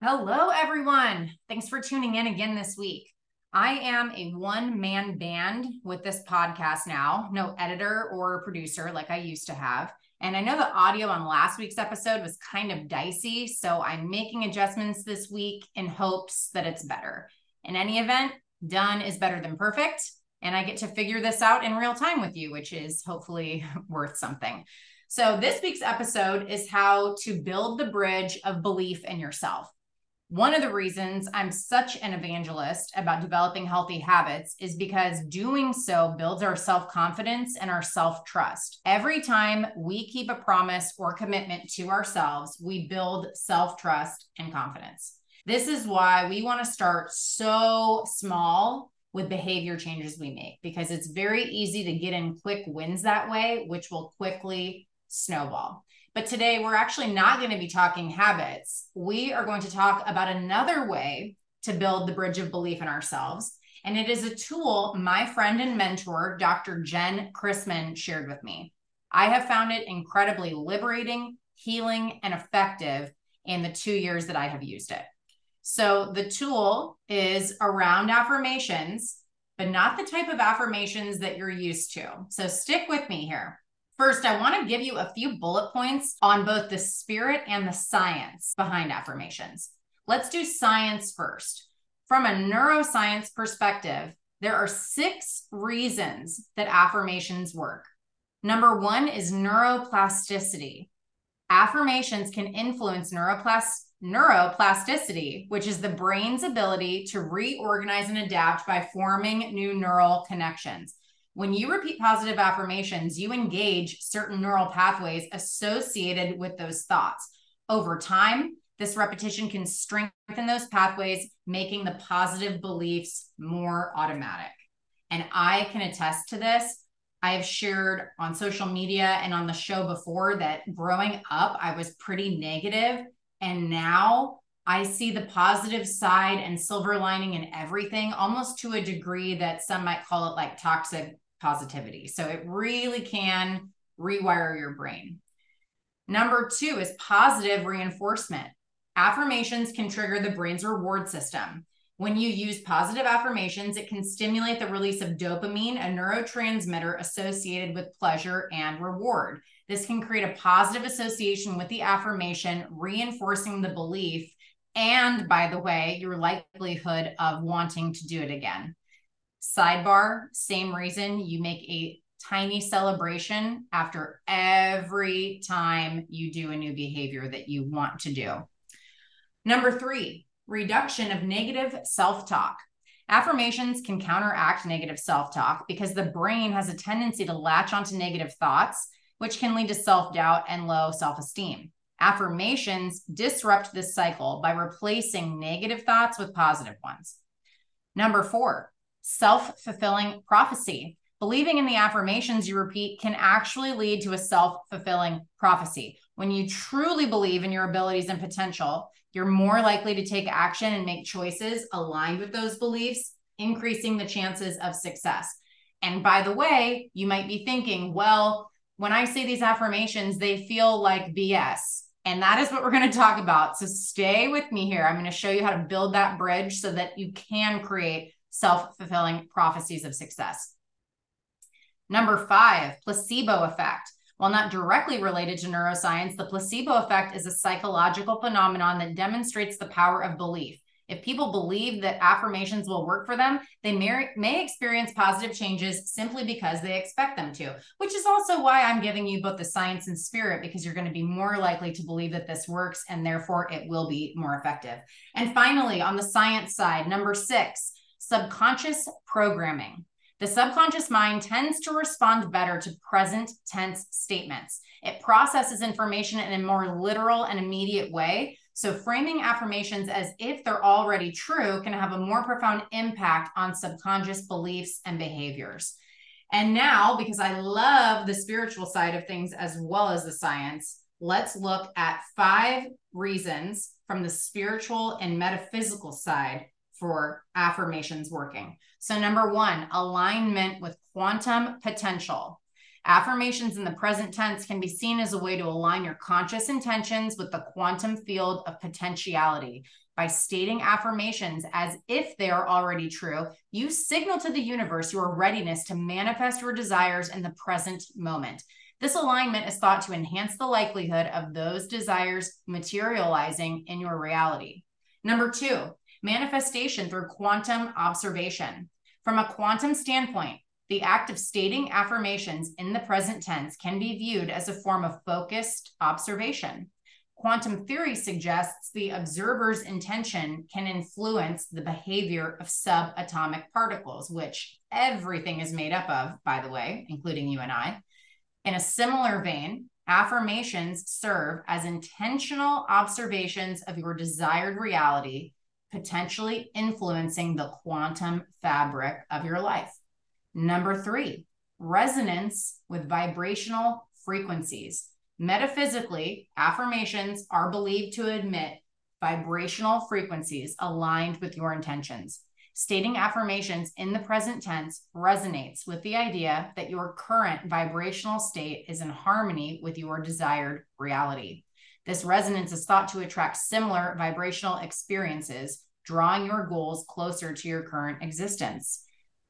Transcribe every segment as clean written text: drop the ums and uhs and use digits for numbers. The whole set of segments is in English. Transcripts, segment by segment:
Hello, everyone. Thanks for tuning in again this week. I am a one-man band with this podcast now, no editor or producer like I used to have. And I know the audio on last week's episode was kind of dicey, so I'm making adjustments this week in hopes that it's better. In any event, done is better than perfect, and I get to figure this out in real time with you, which is hopefully worth something. So this week's episode is how to build the bridge of belief in yourself. One of the reasons I'm such an evangelist about developing healthy habits is because doing so builds our self-confidence and our self-trust. Every time we keep a promise or commitment to ourselves, we build self-trust and confidence. This is why we want to start so small with behavior changes we make, because it's very easy to get in quick wins that way, which will quickly snowball. But today we're actually not going to be talking habits. We are going to talk about another way to build the bridge of belief in ourselves. And it is a tool my friend and mentor, Dr. Jen Chrisman, shared with me. I have found it incredibly liberating, healing, and effective in the 2 years that I have used it. So the tool is around affirmations, but not the type of affirmations that you're used to. So stick with me here. First, I want to give you a few bullet points on both the spirit and the science behind affirmations. Let's do science first. From a neuroscience perspective, there are 6 reasons that affirmations work. Number 1 is neuroplasticity. Affirmations can influence neuroplasticity, which is the brain's ability to reorganize and adapt by forming new neural connections. When you repeat positive affirmations, you engage certain neural pathways associated with those thoughts. Over time, this repetition can strengthen those pathways, making the positive beliefs more automatic. And I can attest to this. I have shared on social media and on the show before that growing up, I was pretty negative, and now I see the positive side and silver lining in everything, almost to a degree that some might call it like toxic positivity. So it really can rewire your brain. Number 2 is positive reinforcement. Affirmations can trigger the brain's reward system. When you use positive affirmations, it can stimulate the release of dopamine, a neurotransmitter associated with pleasure and reward. This can create a positive association with the affirmation, reinforcing the belief and, by the way, your likelihood of wanting to do it again. Sidebar, same reason you make a tiny celebration after every time you do a new behavior that you want to do. Number 3, reduction of negative self-talk. Affirmations can counteract negative self-talk because the brain has a tendency to latch onto negative thoughts, which can lead to self-doubt and low self-esteem. Affirmations disrupt this cycle by replacing negative thoughts with positive ones. Number 4, self-fulfilling prophecy. Believing in the affirmations you repeat can actually lead to a self-fulfilling prophecy. When you truly believe in your abilities and potential, you're more likely to take action and make choices aligned with those beliefs, increasing the chances of success. And by the way, you might be thinking, well, when I say these affirmations, they feel like BS. And that is what we're going to talk about. So stay with me here. I'm going to show you how to build that bridge so that you can create self-fulfilling prophecies of success. Number 5, placebo effect. While not directly related to neuroscience, the placebo effect is a psychological phenomenon that demonstrates the power of belief. If people believe that affirmations will work for them, they may experience positive changes simply because they expect them to, which is also why I'm giving you both the science and spirit, because you're going to be more likely to believe that this works and therefore it will be more effective. And finally, on the science side, number 6, subconscious programming. The subconscious mind tends to respond better to present tense statements. It processes information in a more literal and immediate way. So framing affirmations as if they're already true can have a more profound impact on subconscious beliefs and behaviors. And now, because I love the spiritual side of things as well as the science, let's look at 5 reasons from the spiritual and metaphysical side for affirmations working. So number 1, alignment with quantum potential. Affirmations in the present tense can be seen as a way to align your conscious intentions with the quantum field of potentiality. By stating affirmations as if they are already true, you signal to the universe your readiness to manifest your desires in the present moment. This alignment is thought to enhance the likelihood of those desires materializing in your reality. Number 2, manifestation through quantum observation. From a quantum standpoint, the act of stating affirmations in the present tense can be viewed as a form of focused observation. Quantum theory suggests the observer's intention can influence the behavior of subatomic particles, which everything is made up of, by the way, including you and I. In a similar vein, affirmations serve as intentional observations of your desired reality, potentially influencing the quantum fabric of your life. Number 3, resonance with vibrational frequencies. Metaphysically, affirmations are believed to emit vibrational frequencies aligned with your intentions. Stating affirmations in the present tense resonates with the idea that your current vibrational state is in harmony with your desired reality. This resonance is thought to attract similar vibrational experiences, drawing your goals closer to your current existence,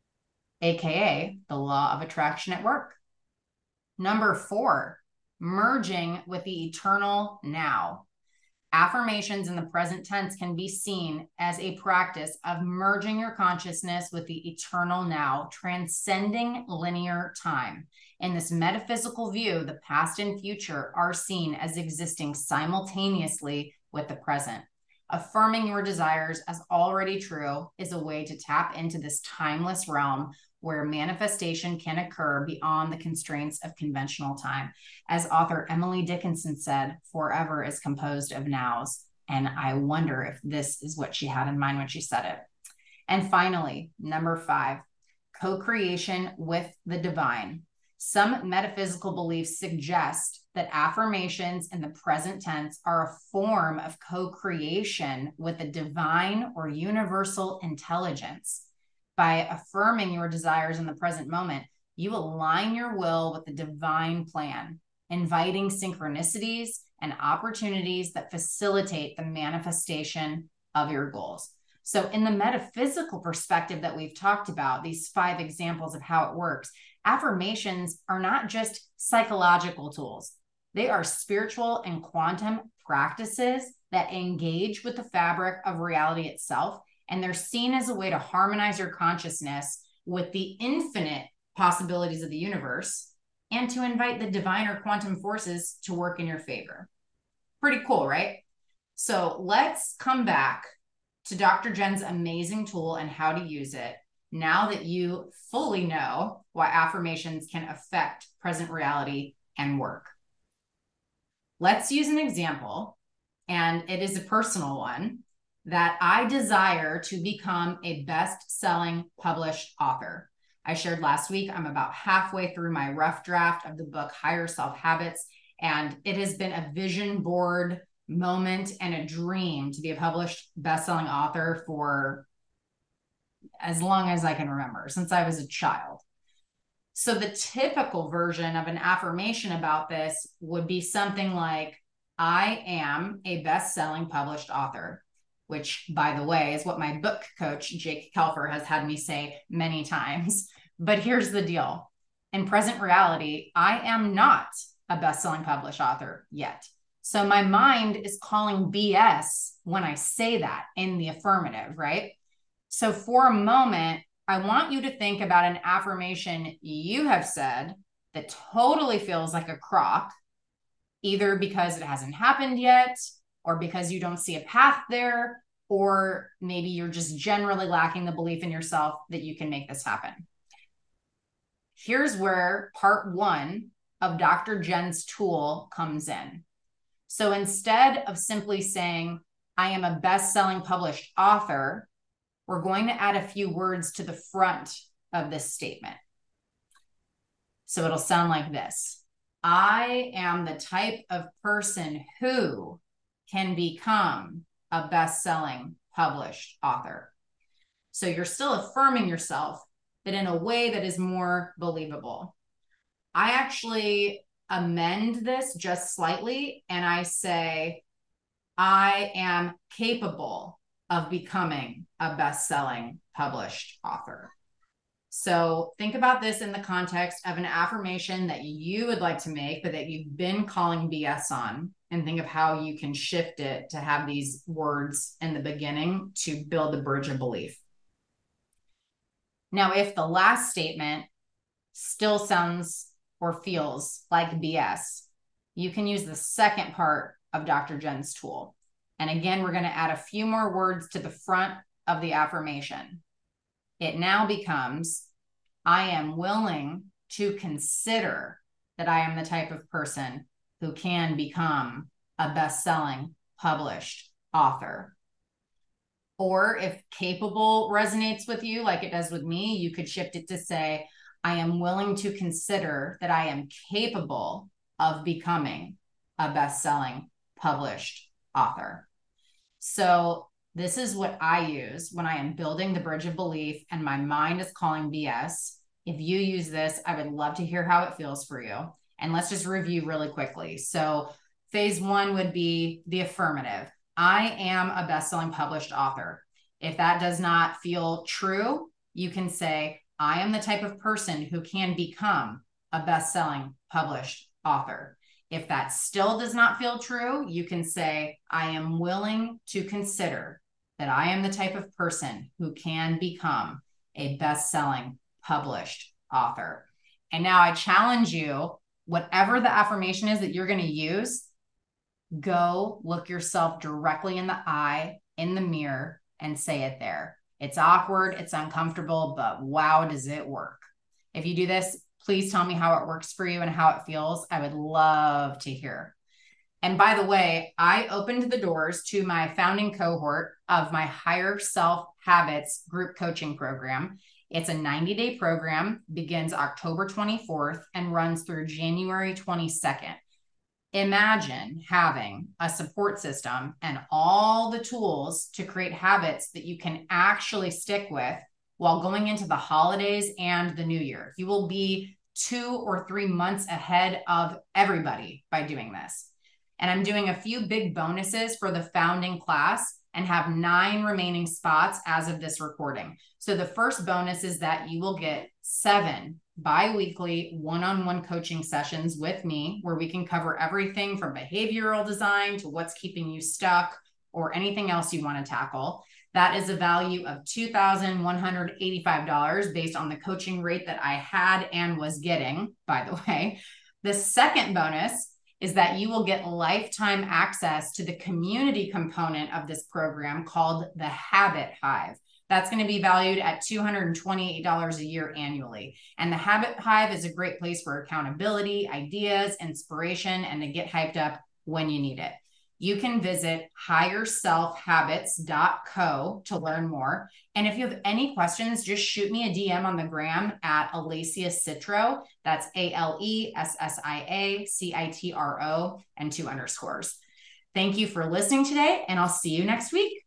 aka the law of attraction at work. Number 4, merging with the eternal now. Affirmations in the present tense can be seen as a practice of merging your consciousness with the eternal now, transcending linear time. In this metaphysical view, the past and future are seen as existing simultaneously with the present. Affirming your desires as already true is a way to tap into this timeless realm where manifestation can occur beyond the constraints of conventional time. As author Emily Dickinson said, forever is composed of nows. And I wonder if this is what she had in mind when she said it. And finally, number 5, co-creation with the divine. Some metaphysical beliefs suggest that affirmations in the present tense are a form of co-creation with the divine or universal intelligence. By affirming your desires in the present moment, you align your will with the divine plan, inviting synchronicities and opportunities that facilitate the manifestation of your goals. So in the metaphysical perspective that we've talked about, these 5 examples of how it works, affirmations are not just psychological tools. They are spiritual and quantum practices that engage with the fabric of reality itself. And they're seen as a way to harmonize your consciousness with the infinite possibilities of the universe and to invite the divine or quantum forces to work in your favor. Pretty cool, right? So let's come back to Dr. Jen's amazing tool and how to use it now that you fully know why affirmations can affect present reality and work. Let's use an example, and it is a personal one, that I desire to become a best-selling published author. I shared last week, I'm about halfway through my rough draft of the book, Higher Self Habits, and it has been a vision board moment and a dream to be a published best-selling author for as long as I can remember, since I was a child. So the typical version of an affirmation about this would be something like, I am a best-selling published author, which, by the way, is what my book coach, Jake Kelfer, has had me say many times. But here's the deal. In present reality, I am not a best-selling published author yet. So my mind is calling BS when I say that in the affirmative, right? So for a moment, I want you to think about an affirmation you have said that totally feels like a crock, either because it hasn't happened yet, or because you don't see a path there, or maybe you're just generally lacking the belief in yourself that you can make this happen. Here's where part 1 of Dr. Jen's tool comes in. So instead of simply saying, I am a best-selling published author, we're going to add a few words to the front of this statement. So it'll sound like this. I am the type of person who can become a best-selling published author. So you're still affirming yourself, but in a way that is more believable. I actually amend this just slightly and I say, I am capable of becoming a best-selling published author. So think about this in the context of an affirmation that you would like to make, but that you've been calling BS on, and think of how you can shift it to have these words in the beginning to build the bridge of belief. Now, if the last statement still sounds or feels like BS, you can use the second part of Dr. Jen's tool. And again, we're going to add a few more words to the front of the affirmation. It now becomes, I am willing to consider that I am the type of person who can become a best-selling published author. Or if capable resonates with you like it does with me, you could shift it to say, I am willing to consider that I am capable of becoming a best-selling published author. So this is what I use when I am building the bridge of belief and my mind is calling BS. If you use this, I would love to hear how it feels for you. And let's just review really quickly. So phase one would be the affirmative. I am a best-selling published author. If that does not feel true, you can say, I am the type of person who can become a best-selling published author. If that still does not feel true, you can say, I am willing to consider that I am the type of person who can become a best-selling published author. And now I challenge you, whatever the affirmation is that you're going to use, go look yourself directly in the eye, in the mirror, and say it there. It's awkward, it's uncomfortable, but wow, does it work. If you do this, please tell me how it works for you and how it feels. I would love to hear. And by the way, I opened the doors to my founding cohort of my Higher Self Habits group coaching program. It's a 90-day program, begins October 24th and runs through January 22nd. Imagine having a support system and all the tools to create habits that you can actually stick with while going into the holidays and the new year. You will be 2 or 3 months ahead of everybody by doing this. And I'm doing a few big bonuses for the founding class and have 9 remaining spots as of this recording. So the first bonus is that you will get 7 bi-weekly one-on-one coaching sessions with me where we can cover everything from behavioral design to what's keeping you stuck or anything else you want to tackle. That is a value of $2,185 based on the coaching rate that I had and was getting, by the way. The second bonus is that you will get lifetime access to the community component of this program called the Habit Hive. That's going to be valued at $228 a year annually. And the Habit Hive is a great place for accountability, ideas, inspiration, and to get hyped up when you need it. You can visit higherselfhabits.co to learn more. And if you have any questions, just shoot me a DM on the gram at Alessia Citro. That's ALESSIA CITRO and 2 underscores. Thank you for listening today, and I'll see you next week.